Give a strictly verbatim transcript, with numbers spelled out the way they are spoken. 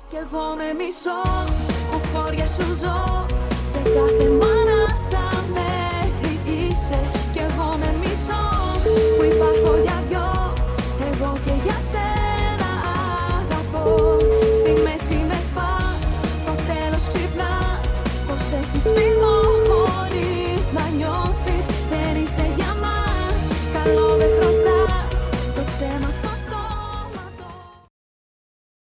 Κι εγώ με μισώ που χώρια σου ζω σε κάθε μέρα.